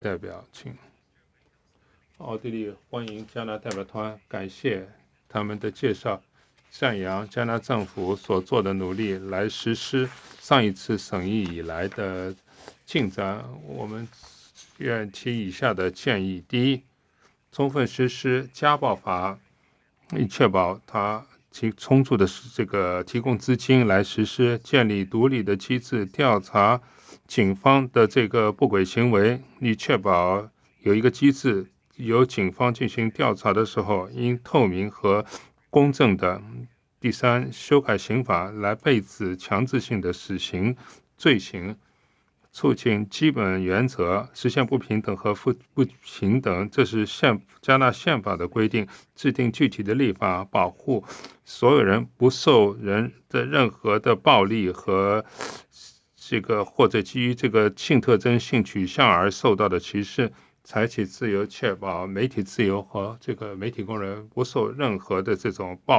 代表，请。奥地利欢迎加拿大代表团，感谢他们的介绍，赞扬加拿大政府所做的努力来实施上一次审议以来的进展。我们愿提以下的建议：第一，充分实施家暴法，以确保它其充足的提供资金来实施，建立独立的机制调查警方的不轨行为，以确保有一个机制，由警方进行调查的时候应透明和公正的。第三，修改刑法来废止强制性的死刑罪行，促进基本原则，实现不平等和不平等，这是加拿大宪法的规定。制定具体的立法，保护所有人不受人的任何的暴力和或者基于性特征、性取向而受到的歧视，采取自由，确保媒体自由和媒体工人不受任何的这种暴力。